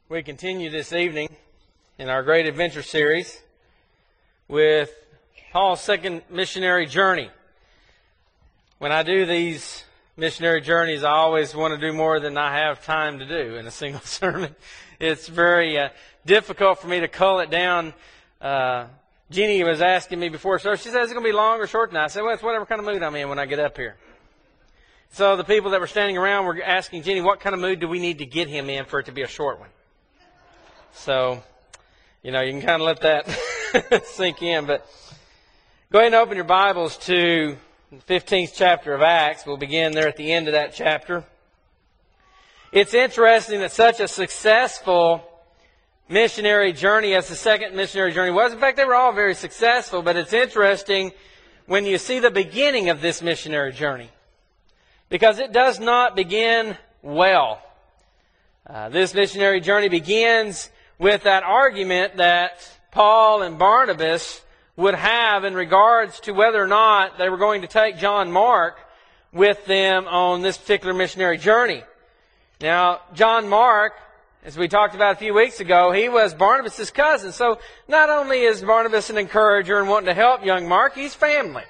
We continue this evening in our Great Adventure series with Paul's second missionary journey. When I do these missionary journeys, I always want to do more than I have time to do in a single sermon. It's very difficult for me to cull it down. Jeannie was asking me before, so she says, is it going to be long or short tonight? I said, well, it's whatever kind of mood I'm in when I get up here. So the people that were standing around were asking Jeannie, what kind of mood do we need to get him in for it to be a short one? So, you can kind of let that sink in. But go ahead and open your Bibles to the 15th chapter of Acts. We'll begin there at the end of that chapter. It's interesting that such a successful missionary journey as the second missionary journey was. In fact, they were all very successful, but it's interesting when you see the beginning of this missionary journey, because it does not begin well. This missionary journey begins with that argument that Paul and Barnabas would have in regards to whether or not they were going to take John Mark with them on this particular missionary journey. Now, John Mark, as we talked about a few weeks ago, he was Barnabas' cousin. So not only is Barnabas an encourager and wanting to help young Mark, he's family.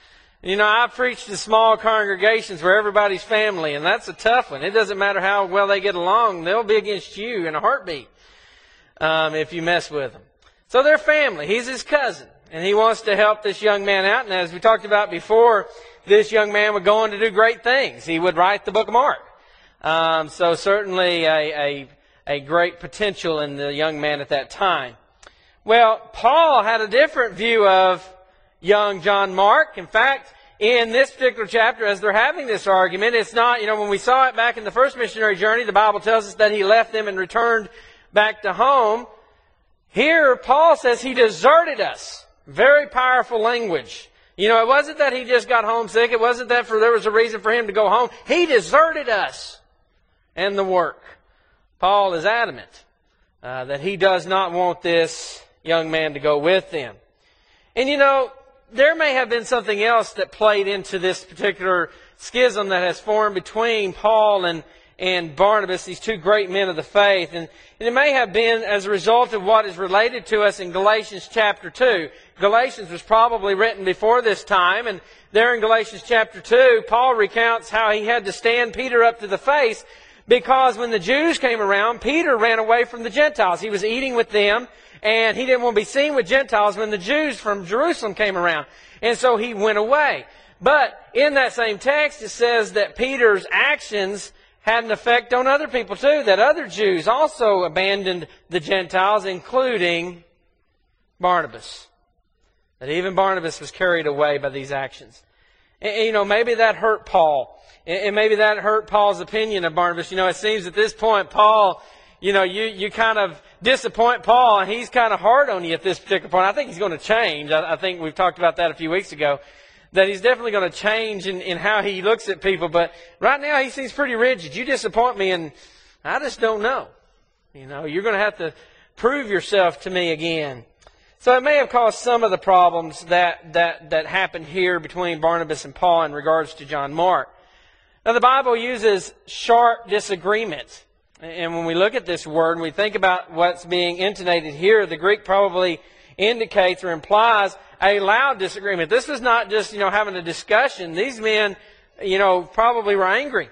I've preached to small congregations where everybody's family, and that's a tough one. It doesn't matter how well they get along. They'll be against you in a heartbeat if you mess with them. So they're family. He's his cousin, and he wants to help this young man out. And as we talked about before, this young man would go on to do great things. He would write the book of Mark. So certainly a great potential in the young man at that time. Well, Paul had a different view of young John Mark. In fact, in this particular chapter, as they're having this argument, it's not, when we saw it back in the first missionary journey, the Bible tells us that he left them and returned back to home. Here, Paul says he deserted us. Very powerful language. It wasn't that he just got homesick. It wasn't that there was a reason for him to go home. He deserted us and the work. Paul is adamant that he does not want this young man to go with them. And there may have been something else that played into this particular schism that has formed between Paul and Barnabas, these two great men of the faith. And it may have been as a result of what is related to us in Galatians chapter 2. Galatians was probably written before this time, and there in Galatians chapter 2, Paul recounts how he had to stand Peter up to the face because when the Jews came around, Peter ran away from the Gentiles. He was eating with them, and he didn't want to be seen with Gentiles when the Jews from Jerusalem came around. And so he went away. But in that same text, it says that Peter's actions had an effect on other people too, that other Jews also abandoned the Gentiles, including Barnabas. That even Barnabas was carried away by these actions. And, maybe that hurt Paul. And maybe that hurt Paul's opinion of Barnabas. It seems at this point, Paul, you kind of disappoint Paul, and he's kind of hard on you at this particular point. I think he's going to change. I think we've talked about that a few weeks ago, that he's definitely going to change in how he looks at people. But right now, he seems pretty rigid. You disappoint me, and I just don't know. You're going to have to prove yourself to me again. So it may have caused some of the problems that happened here between Barnabas and Paul in regards to John Mark. Now, the Bible uses sharp disagreement. And when we look at this word and we think about what's being intonated here, the Greek probably indicates or implies a loud disagreement. This was not just, having a discussion. These men, probably were angry.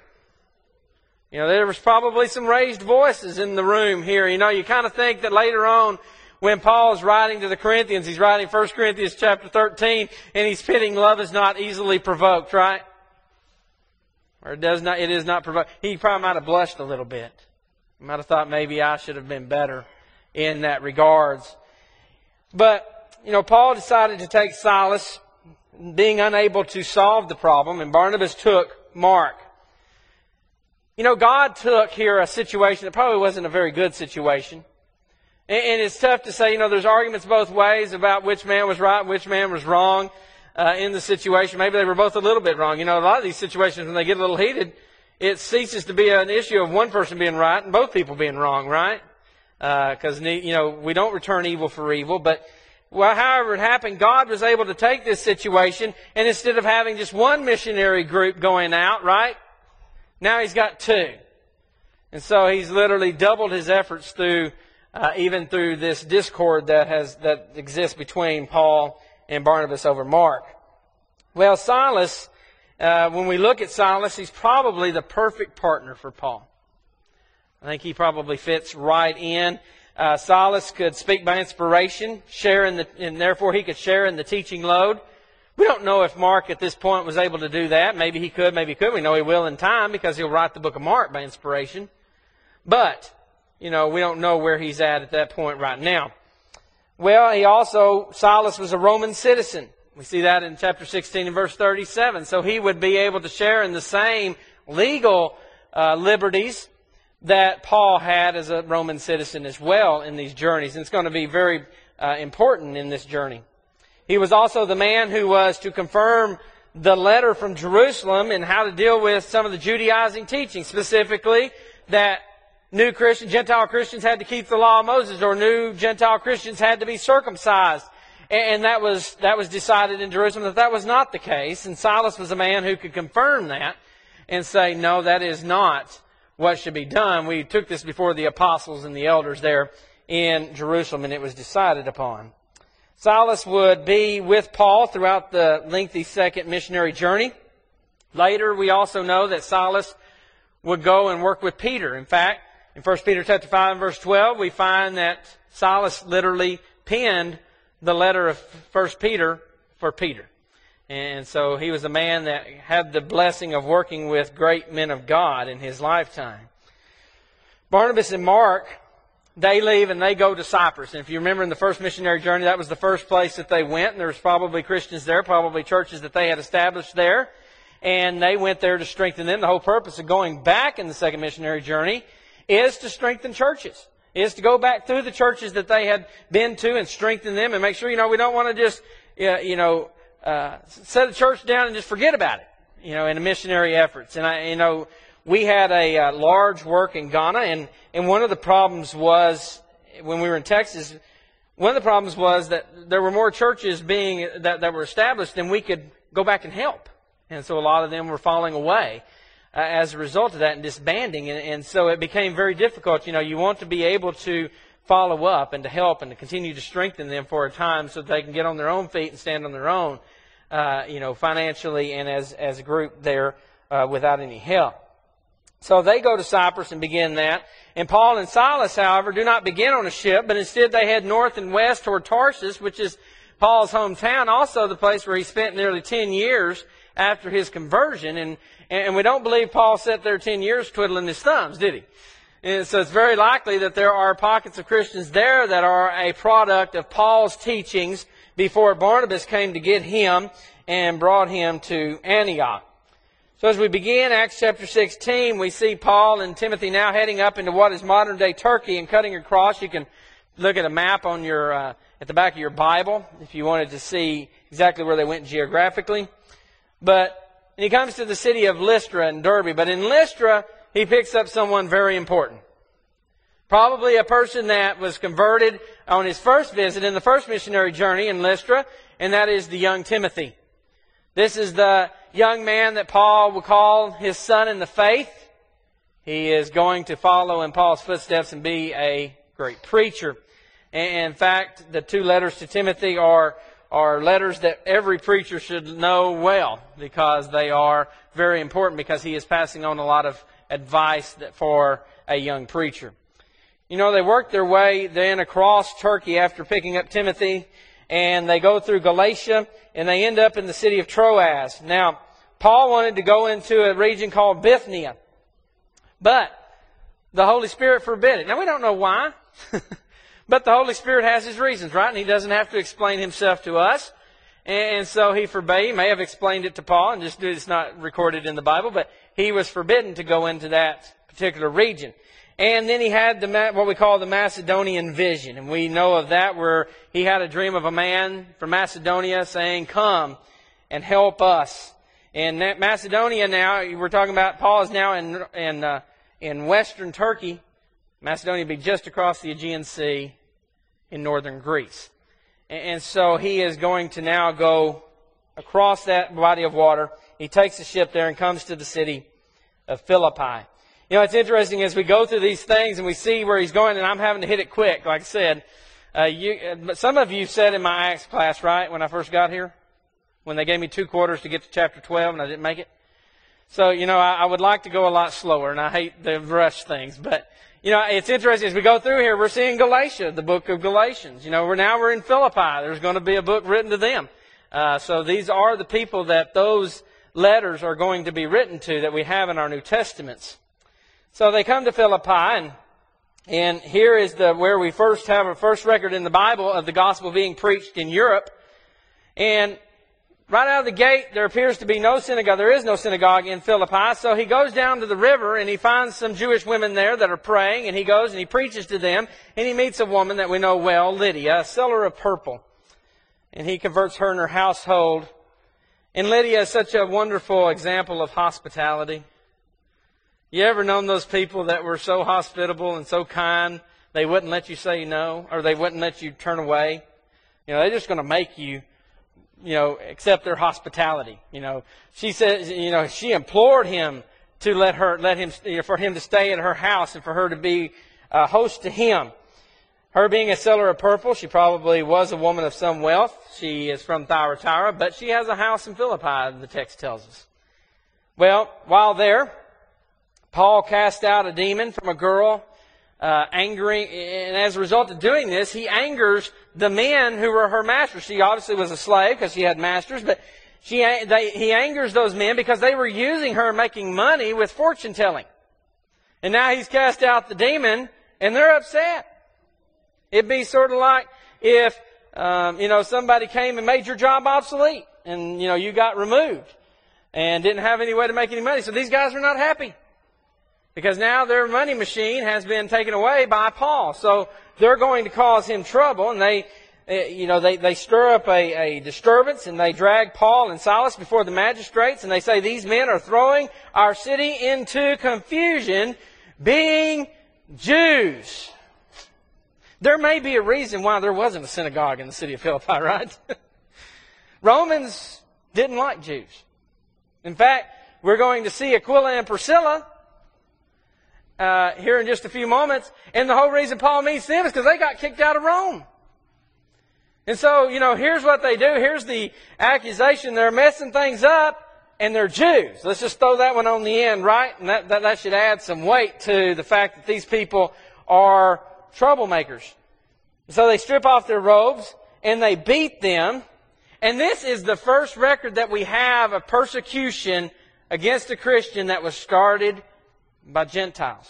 There was probably some raised voices in the room here. You kind of think that later on when Paul is writing to the Corinthians, he's writing 1 Corinthians chapter 13, and he's pitting love is not easily provoked, right? Or it is not provoked. He probably might have blushed a little bit. He might have thought maybe I should have been better in that regards. But, Paul decided to take Silas, being unable to solve the problem, and Barnabas took Mark. God took here a situation that probably wasn't a very good situation. And it's tough to say, there's arguments both ways about which man was right and which man was wrong in the situation. Maybe they were both a little bit wrong. A lot of these situations, when they get a little heated, it ceases to be an issue of one person being right and both people being wrong, right? Because, we don't return evil for evil. But however it happened, God was able to take this situation, and instead of having just one missionary group going out, right? Now he's got two. And so he's literally doubled his efforts through, even through this discord that exists between Paul and Barnabas over Mark. Well, Silas, when we look at Silas, he's probably the perfect partner for Paul. I think he probably fits right in. Silas could speak by inspiration, and therefore he could share in the teaching load. We don't know if Mark at this point was able to do that. Maybe he could, maybe he couldn't. We know he will in time because he'll write the book of Mark by inspiration. But, we don't know where he's at that point right now. Well, Silas was a Roman citizen. We see that in chapter 16 and verse 37. So he would be able to share in the same legal liberties that Paul had as a Roman citizen as well in these journeys. And it's going to be very important in this journey. He was also the man who was to confirm the letter from Jerusalem and how to deal with some of the Judaizing teaching, specifically that new Gentile Christians had to keep the law of Moses, or new Gentile Christians had to be circumcised. And that was decided in Jerusalem that was not the case. And Silas was a man who could confirm that and say, no, that is not what should be done. We took this before the apostles and the elders there in Jerusalem, and it was decided upon. Silas would be with Paul throughout the lengthy second missionary journey. Later, we also know that Silas would go and work with Peter. In fact, in 1 Peter chapter 5 and verse 12, we find that Silas literally penned the letter of 1 Peter for Peter. And so he was a man that had the blessing of working with great men of God in his lifetime. Barnabas and Mark, they leave and they go to Cyprus. And if you remember in the first missionary journey, that was the first place that they went. And there was probably Christians there, probably churches that they had established there. And they went there to strengthen them. The whole purpose of going back in the second missionary journey is to strengthen churches. Is to go back through the churches that they had been to and strengthen them and make sure, we don't want to just, set a church down and just forget about it, in the missionary efforts. And we had a large work in Ghana, and one of the problems was, when we were in Texas, one of the problems was that there were more churches that were established than we could go back and help. And so a lot of them were falling away as a result of that and disbanding. And so it became very difficult. You want to be able to follow up and to help and to continue to strengthen them for a time so that they can get on their own feet and stand on their own, financially and as a group there without any help. So they go to Cyprus and begin that. And Paul and Silas, however, do not begin on a ship, but instead they head north and west toward Tarsus, which is Paul's hometown, also the place where he spent nearly 10 years after his conversion. And we don't believe Paul sat there 10 years twiddling his thumbs, did he? And so it's very likely that there are pockets of Christians there that are a product of Paul's teachings before Barnabas came to get him and brought him to Antioch. So as we begin Acts chapter 16, we see Paul and Timothy now heading up into what is modern-day Turkey and cutting across. You can look at a map on your at the back of your Bible if you wanted to see exactly where they went geographically. But he comes to the city of Lystra and Derbe. But in Lystra, he picks up someone very important. Probably a person that was converted on his first visit in the first missionary journey in Lystra, and that is the young Timothy. This is the young man that Paul would call his son in the faith. He is going to follow in Paul's footsteps and be a great preacher. And in fact, the two letters to Timothy are letters that every preacher should know well, because they are very important, because he is passing on a lot of advice for a young preacher. They worked their way then across Turkey after picking up Timothy, and they go through Galatia, and they end up in the city of Troas. Now, Paul wanted to go into a region called Bithynia, but the Holy Spirit forbid it. Now, we don't know why, but the Holy Spirit has His reasons, right? And He doesn't have to explain Himself to us. And so He forbade. He may have explained it to Paul, and just it's not recorded in the Bible, but he was forbidden to go into that particular region. And then he had what we call the Macedonian vision. And we know of that, where he had a dream of a man from Macedonia saying, "Come and help us." And Macedonia now, we're talking about, Paul is now in western Turkey. Macedonia would be just across the Aegean Sea in northern Greece. And so he is going to now go across that body of water. He takes the ship there and comes to the city of Philippi. You know, it's interesting as we go through these things and we see where he's going, and I'm having to hit it quick, like I said. Some of you said in my Acts class, right, when I first got here, when they gave me 2 quarters to get to chapter 12 and I didn't make it. So, you know, I would like to go a lot slower, and I hate to rush things. But, you know, it's interesting. As we go through here, we're seeing Galatia, the book of Galatians. You know, we're in Philippi. There's going to be a book written to them. So these are the people that those letters are going to be written to that we have in our New Testaments. So they come to Philippi, and here is where we first have a first record in the Bible of the gospel being preached in Europe. And right out of the gate, there appears to be no synagogue. There is no synagogue in Philippi. So he goes down to the river and he finds some Jewish women there that are praying. And he goes and he preaches to them. And he meets a woman that we know well, Lydia, a seller of purple. And he converts her and her household. And Lydia is such a wonderful example of hospitality. You ever known those people that were so hospitable and so kind, they wouldn't let you say no, or they wouldn't let you turn away? You know, they're just going to make you, accept their hospitality. You know, she says, she implored him to for him to stay at her house and for her to be a host to him. Her being a seller of purple, she probably was a woman of some wealth. She is from Thyatira, but she has a house in Philippi, the text tells us. Well, while there, Paul cast out a demon from a girl, angering, and as a result of doing this, he angers the men who were her masters. She obviously was a slave because she had masters, but he angers those men because they were using her making money with fortune telling. And now he's cast out the demon, and they're upset. It'd be sort of like if, somebody came and made your job obsolete, and, you got removed and didn't have any way to make any money. So these guys are not happy, because now their money machine has been taken away by Paul. So they're going to cause him trouble, and they stir up a disturbance, and they drag Paul and Silas before the magistrates, and they say, these men are throwing our city into confusion, being Jews. There may be a reason why there wasn't a synagogue in the city of Philippi, right? Romans didn't like Jews. In fact, we're going to see Aquila and Priscilla here in just a few moments. And the whole reason Paul meets them is because they got kicked out of Rome. And so, here's what they do. Here's the accusation. They're messing things up, and they're Jews. Let's just throw that one on the end, right? And that should add some weight to the fact that these people are troublemakers. So they strip off their robes, and they beat them. And this is the first record that we have of persecution against a Christian that was started by Gentiles.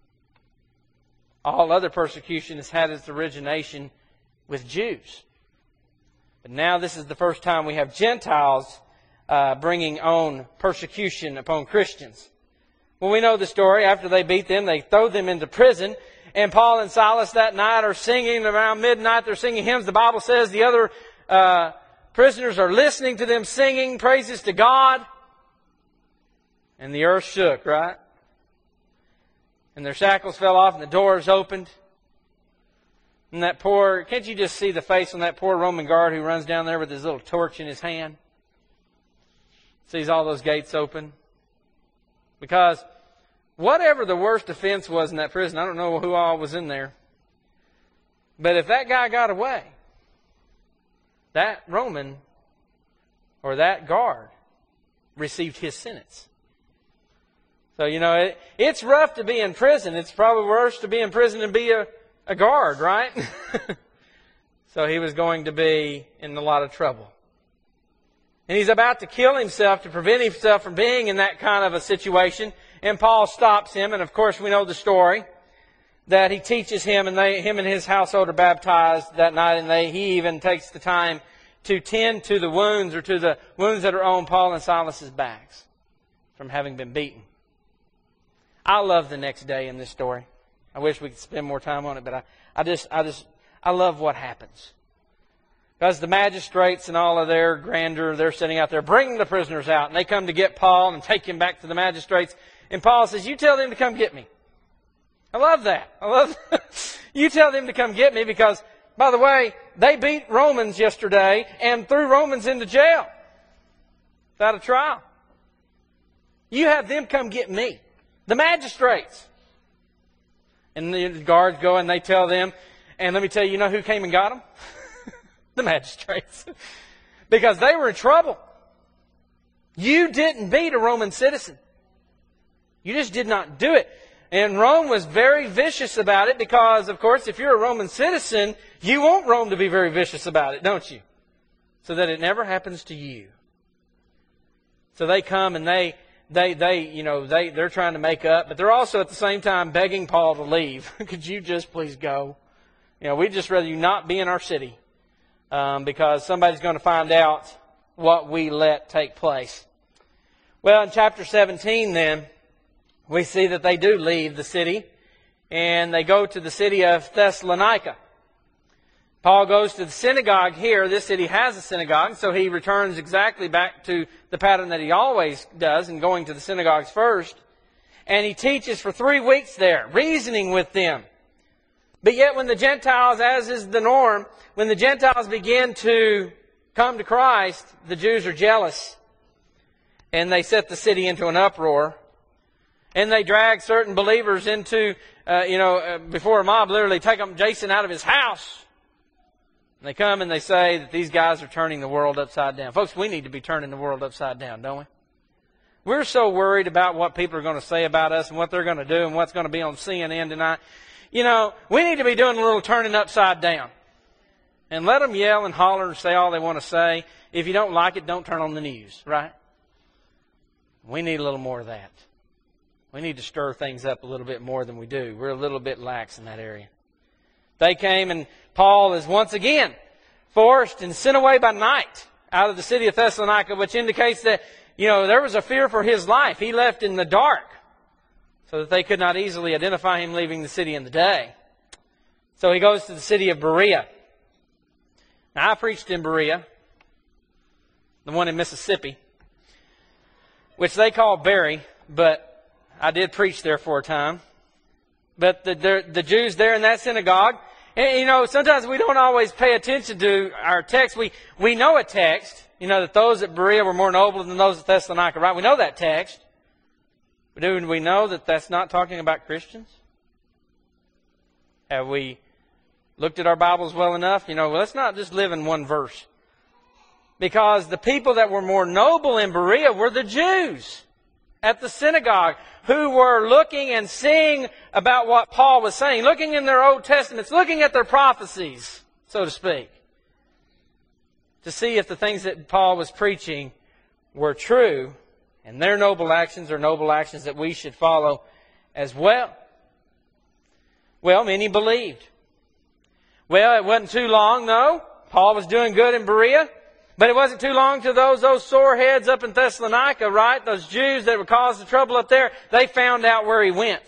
All other persecution has had its origination with Jews. But now this is the first time we have Gentiles bringing on persecution upon Christians. Well, we know the story. After they beat them, they throw them into prison. And Paul and Silas that night are singing around midnight. They're singing hymns. The Bible says the other prisoners are listening to them singing praises to God. And the earth shook, right? And their shackles fell off and the doors opened. And can't you just see the face on that poor Roman guard who runs down there with his little torch in his hand? Sees all those gates open. Because whatever the worst offense was in that prison, I don't know who all was in there, but if that guy got away, that Roman or that guard received his sentence. So, it's rough to be in prison. It's probably worse to be in prison and be a guard, right? So he was going to be in a lot of trouble. And he's about to kill himself to prevent himself from being in that kind of a situation. And Paul stops him. And of course we know the story that he teaches him, and him and his household are baptized that night. And he even takes the time to tend to the wounds, or to the wounds that are on Paul and Silas's backs from having been beaten. I love the next day in this story. I wish we could spend more time on it, but I love what happens. Because the magistrates and all of their grandeur, they're sitting out there bringing the prisoners out, and they come to get Paul and take him back to the magistrates. And Paul says, you tell them to come get me. I love that. You tell them to come get me because, by the way, they beat Romans yesterday and threw Romans into jail without a trial. You have them come get me. The magistrates. And the guards go and they tell them, and let me tell you, you know who came and got them? The magistrates. Because they were in trouble. You didn't beat a Roman citizen. You just did not do it. And Rome was very vicious about it because, of course, if you're a Roman citizen, you want Rome to be very vicious about it, don't you? So that it never happens to you. So they come and they're trying to make up, but they're also at the same time begging Paul to leave. Could you just please go? We'd just rather you not be in our city because somebody's going to find out what we let take place. Well, in chapter 17 then, we see that they do leave the city and they go to the city of Thessalonica. Paul goes to the synagogue here. This city has a synagogue, so he returns exactly back to the pattern that he always does in going to the synagogues first. And he teaches for 3 weeks there, reasoning with them. But yet when the Gentiles, as is the norm, when the Gentiles begin to come to Christ, the Jews are jealous. And they set the city into an uproar. And they drag certain believers into, before a mob, literally take Jason out of his house. And they come and they say that these guys are turning the world upside down. Folks, we need to be turning the world upside down, don't we? We're so worried about what people are going to say about us and what they're going to do and what's going to be on CNN tonight. We need to be doing a little turning upside down. And let them yell and holler and say all they want to say. If you don't like it, don't turn on the news, right? We need a little more of that. We need to stir things up a little bit more than we do. We're a little bit lax in that area. They came and Paul is once again forced and sent away by night out of the city of Thessalonica, which indicates that, there was a fear for his life. He left in the dark so that they could not easily identify him leaving the city in the day. So he goes to the city of Berea. Now, I preached in Berea, the one in Mississippi, which they call Berry, but I did preach there for a time. But the Jews there in that synagogue, and sometimes we don't always pay attention to our text. We know a text, that those at Berea were more noble than those at Thessalonica, right? We know that text. But do we know that that's not talking about Christians? Have we looked at our Bibles well enough? Let's not just live in one verse. Because the people that were more noble in Berea were the Jews at the synagogue who were looking and seeing about what Paul was saying, looking in their Old Testaments, looking at their prophecies, so to speak, to see if the things that Paul was preaching were true, and their noble actions are noble actions that we should follow as well. Well, many believed. Well, it wasn't too long, though. Paul was doing good in Berea. But it wasn't too long to those sore heads up in Thessalonica, right? Those Jews that were causing trouble up there, they found out where he went.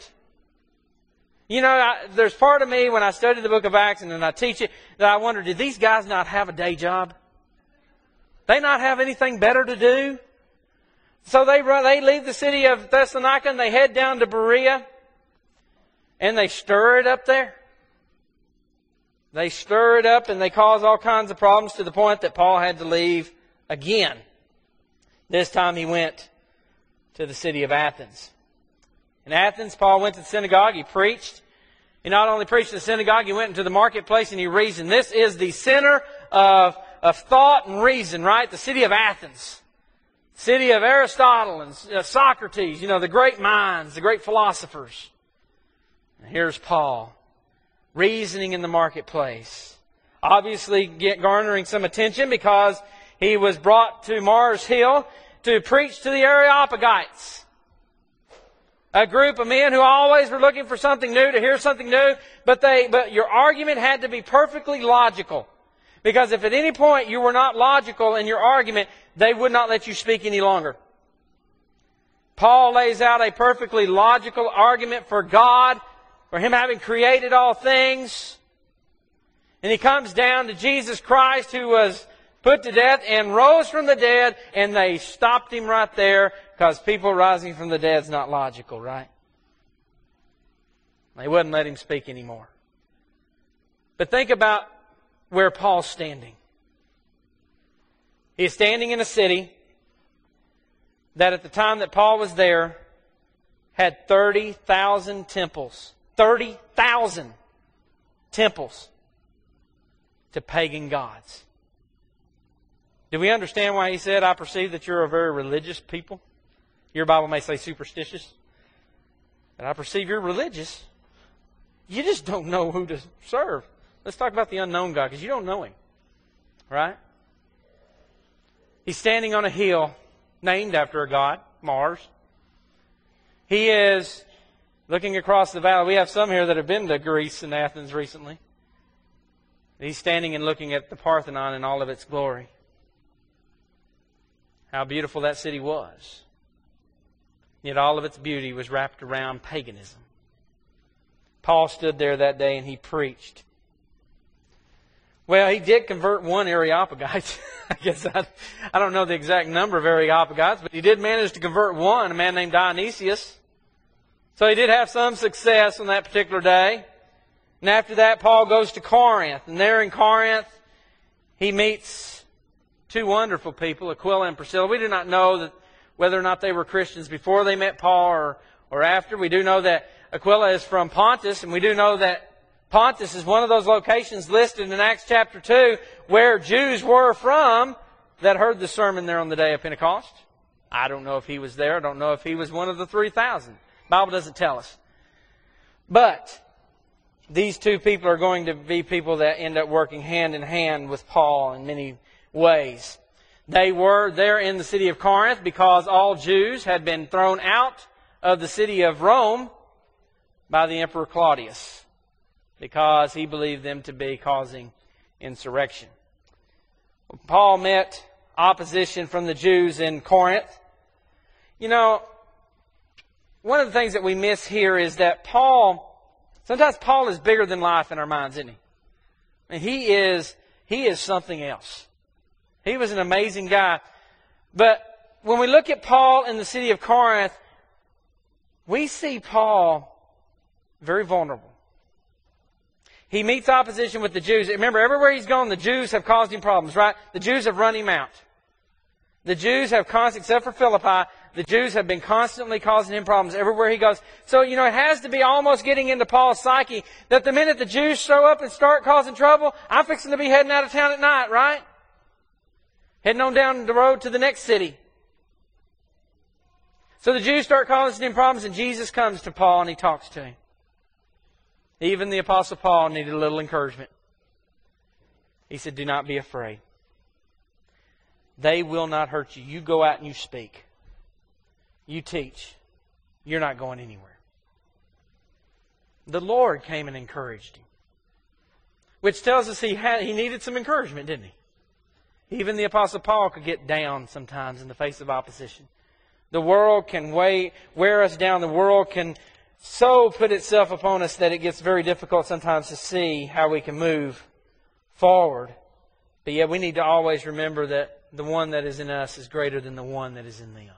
There's part of me when I study the book of Acts and I teach it that I wonder, did these guys not have a day job? They not have anything better to do? So they leave the city of Thessalonica and they head down to Berea and they stir it up there. They stir it up and they cause all kinds of problems to the point that Paul had to leave again. This time he went to the city of Athens. In Athens, Paul went to the synagogue. He preached. He not only preached in the synagogue, he went into the marketplace and he reasoned. This is the center of thought and reason, right? The city of Athens. City of Aristotle and Socrates, the great minds, the great philosophers. And here's Paul, reasoning in the marketplace. Obviously garnering some attention because he was brought to Mars Hill to preach to the Areopagites. A group of men who always were looking for something new, to hear something new, but your argument had to be perfectly logical. Because if at any point you were not logical in your argument, they would not let you speak any longer. Paul lays out a perfectly logical argument for God, for Him having created all things. And he comes down to Jesus Christ, who was put to death and rose from the dead, and they stopped Him right there because people rising from the dead is not logical, right? They wouldn't let Him speak anymore. But think about where Paul's standing. He's standing in a city that at the time that Paul was there had 30,000 temples. 30,000 temples to pagan gods. Do we understand why he said, I perceive that you're a very religious people? Your Bible may say superstitious. But I perceive you're religious. You just don't know who to serve. Let's talk about the unknown God, because you don't know Him. Right? He's standing on a hill named after a god, Mars. He is looking across the valley. We have some here that have been to Greece and Athens recently. He's standing and looking at the Parthenon in all of its glory. How beautiful that city was. Yet all of its beauty was wrapped around paganism. Paul stood there that day and he preached. Well, he did convert one Areopagite. I guess I don't know the exact number of Areopagites, but he did manage to convert one, a man named Dionysius. So he did have some success on that particular day. And after that, Paul goes to Corinth. And there in Corinth, he meets two wonderful people, Aquila and Priscilla. We do not know whether or not they were Christians before they met Paul or after. We do know that Aquila is from Pontus, and we do know that Pontus is one of those locations listed in Acts chapter 2 where Jews were from that heard the sermon there on the day of Pentecost. I don't know if he was there. I don't know if he was one of the 3,000. The Bible doesn't tell us. But these two people are going to be people that end up working hand in hand with Paul in many ways. They were there in the city of Corinth because all Jews had been thrown out of the city of Rome by the Emperor Claudius, because he believed them to be causing insurrection. Paul met opposition from the Jews in Corinth. You know, one of the things that we miss here is that sometimes Paul is bigger than life in our minds, isn't he? I mean, he is something else. He was an amazing guy. But when we look at Paul in the city of Corinth, we see Paul very vulnerable. He meets opposition with the Jews. Remember, everywhere he's gone, the Jews have caused him problems, right? The Jews have run him out. The Jews have except for Philippi, the Jews have been constantly causing him problems everywhere he goes. So, it has to be almost getting into Paul's psyche that the minute the Jews show up and start causing trouble, I'm fixing to be heading out of town at night, right? Heading on down the road to the next city. So the Jews start causing him problems, and Jesus comes to Paul and he talks to him. Even the Apostle Paul needed a little encouragement. He said, do not be afraid. They will not hurt you. You go out and you speak. You teach. You're not going anywhere. The Lord came and encouraged him. Which tells us he needed some encouragement, didn't he? Even the Apostle Paul could get down sometimes in the face of opposition. The world can wear us down. The world can so put itself upon us that it gets very difficult sometimes to see how we can move forward. But yet we need to always remember that the one that is in us is greater than the one that is in them.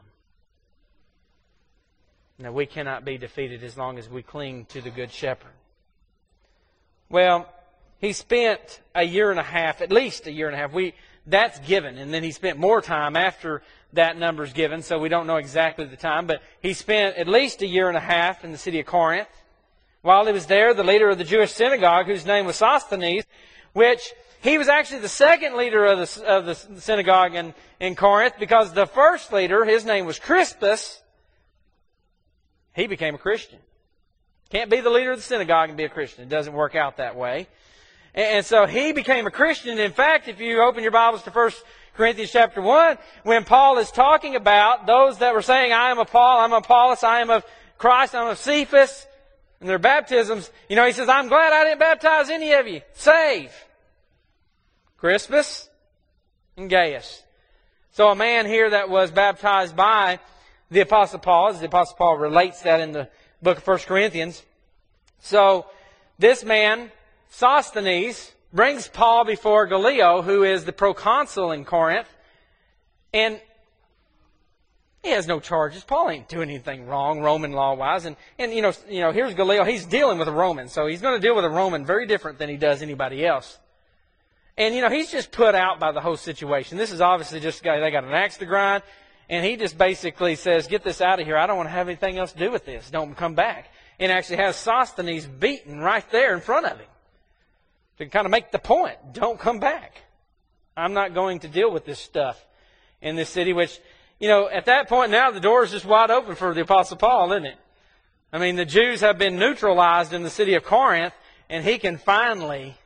Now, we cannot be defeated as long as we cling to the Good Shepherd. Well, he spent a year and a half, at least a year and a half. That's given. And then he spent more time after that number's given, so we don't know exactly the time. But he spent at least a year and a half in the city of Corinth. While he was there, the leader of the Jewish synagogue, whose name was Sosthenes, which he was actually the second leader of the synagogue in Corinth, because the first leader, his name was Crispus, he became a Christian. Can't be the leader of the synagogue and be a Christian. It doesn't work out that way. And so he became a Christian. In fact, if you open your Bibles to 1 Corinthians chapter 1, when Paul is talking about those that were saying, I am of Paul, I'm of Apollos, I am of Christ, I'm of Cephas, and their baptisms, he says, I'm glad I didn't baptize any of you, save Crispus and Gaius. So a man here that was baptized by the Apostle Paul, as the Apostle Paul relates that in the book of 1 Corinthians. So this man, Sosthenes, brings Paul before Gallio, who is the proconsul in Corinth, and he has no charges. Paul ain't doing anything wrong, Roman law-wise. And here's Gallio. He's dealing with a Roman, so he's going to deal with a Roman very different than he does anybody else. And, he's just put out by the whole situation. This is obviously just a guy, they got an axe to grind. And he just basically says, get this out of here. I don't want to have anything else to do with this. Don't come back. And actually has Sosthenes beaten right there in front of him to kind of make the point. Don't come back. I'm not going to deal with this stuff in this city, which, at that point now the door is just wide open for the Apostle Paul, isn't it? I mean, the Jews have been neutralized in the city of Corinth, and he can finally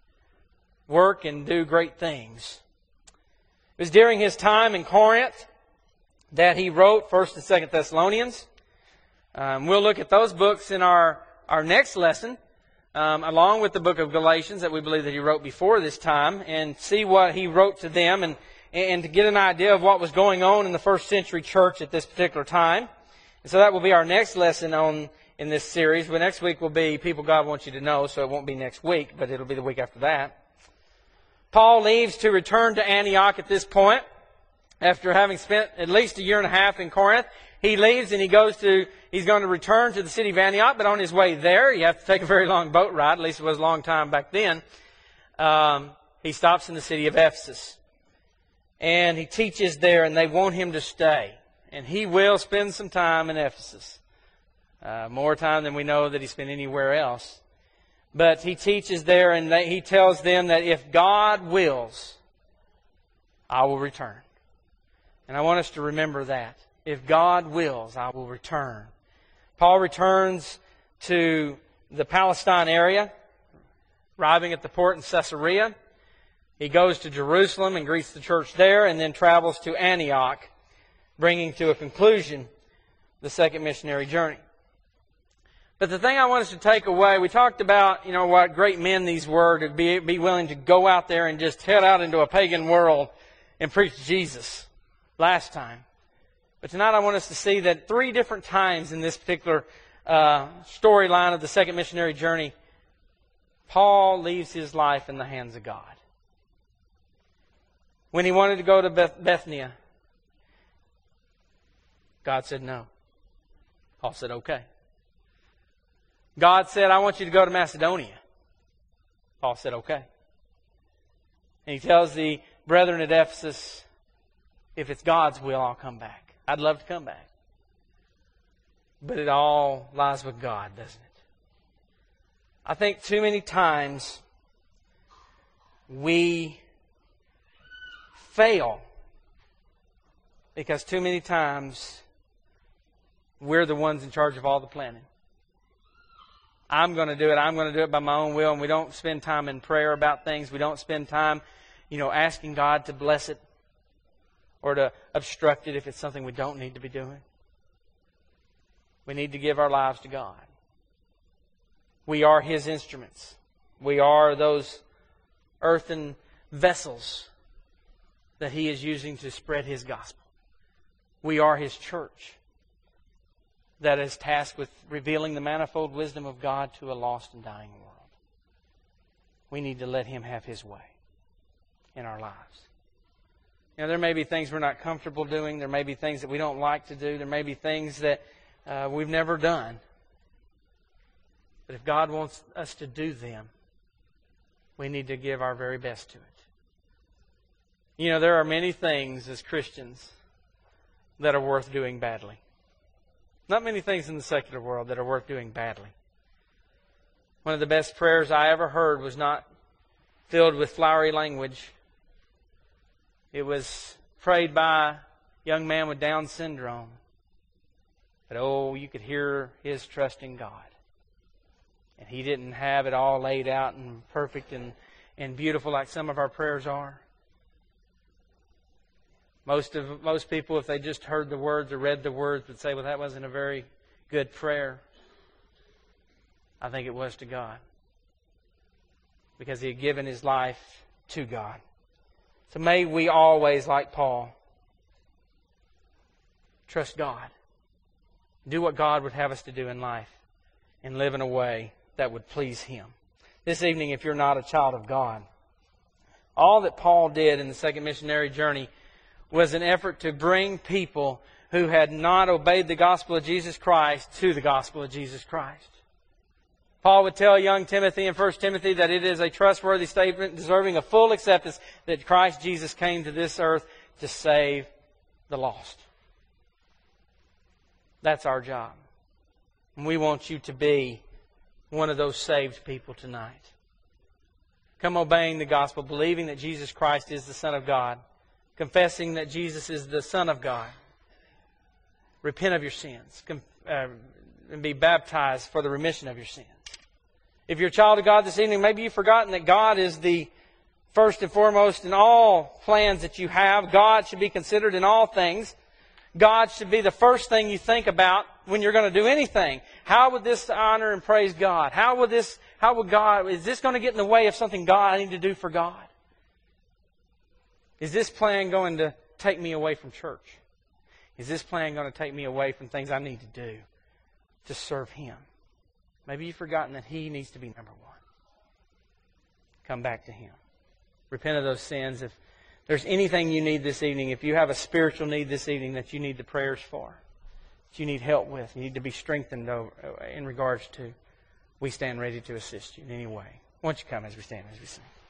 work and do great things. It was during his time in Corinth that he wrote 1st and 2nd Thessalonians. We'll look at those books in our next lesson, along with the book of Galatians that we believe that he wrote before this time, and see what he wrote to them and to get an idea of what was going on in the first century church at this particular time. And so that will be our next lesson in this series. But next week will be People God Wants You to Know, so it won't be next week, but it'll be the week after that. Paul leaves to return to Antioch at this point. After having spent at least a year and a half in Corinth, he leaves and he's going to return to the city of Antioch, but on his way there, you have to take a very long boat ride, at least it was a long time back then. He stops in the city of Ephesus. And he teaches there, and they want him to stay. And he will spend some time in Ephesus. More time than we know that he spent anywhere else. But he teaches there, and he tells them that if God wills, I will return. And I want us to remember that. If God wills, I will return. Paul returns to the Palestine area, arriving at the port in Caesarea. He goes to Jerusalem and greets the church there, and then travels to Antioch, bringing to a conclusion the second missionary journey. But the thing I want us to take away, we talked about, what great men these were to be willing to go out there and just head out into a pagan world and preach Jesus last time. But tonight I want us to see that 3 different times in this particular storyline of the second missionary journey, Paul leaves his life in the hands of God. When he wanted to go to Bithynia, God said no. Paul said okay. God said, I want you to go to Macedonia. Paul said okay. And he tells the brethren at Ephesus, if it's God's will, I'll come back. I'd love to come back. But it all lies with God, doesn't it? I think too many times we fail because too many times we're the ones in charge of all the planning. I'm going to do it. I'm going to do it by my own will. And we don't spend time in prayer about things. We don't spend time, asking God to bless it or to obstruct it if it's something we don't need to be doing. We need to give our lives to God. We are His instruments. We are those earthen vessels that He is using to spread His gospel. We are His church that is tasked with revealing the manifold wisdom of God to a lost and dying world. We need to let Him have His way in our lives. There may be things we're not comfortable doing. There may be things that we don't like to do. There may be things that we've never done. But if God wants us to do them, we need to give our very best to it. There are many things as Christians that are worth doing badly. Not many things in the secular world that are worth doing badly. One of the best prayers I ever heard was not filled with flowery language. It was prayed by a young man with Down syndrome. But you could hear his trust in God. And he didn't have it all laid out and perfect and beautiful like some of our prayers are. Most people, if they just heard the words or read the words, would say, well, that wasn't a very good prayer. I think it was to God. Because he had given his life to God. So may we always, like Paul, trust God. Do what God would have us to do in life. And live in a way that would please Him. This evening, if you're not a child of God, all that Paul did in the second missionary journey was an effort to bring people who had not obeyed the gospel of Jesus Christ to the gospel of Jesus Christ. Paul would tell young Timothy in 1 Timothy that it is a trustworthy statement deserving of full acceptance that Christ Jesus came to this earth to save the lost. That's our job. And we want you to be one of those saved people tonight. Come obeying the gospel, believing that Jesus Christ is the Son of God, confessing that Jesus is the Son of God. Repent of your sins and be baptized for the remission of your sins. If you're a child of God this evening, maybe you've forgotten that God is the first and foremost in all plans that you have. God should be considered in all things. God should be the first thing you think about when you're going to do anything. How would this honor and praise God? Is this going to get in the way of something I need to do for God? Is this plan going to take me away from church? Is this plan going to take me away from things I need to do to serve Him? Maybe you've forgotten that He needs to be number one. Come back to Him. Repent of those sins. If there's anything you need this evening, if you have a spiritual need this evening that you need the prayers for, that you need help with, you need to be strengthened in regards to, we stand ready to assist you in any way. Why don't you come as we stand, as we sing.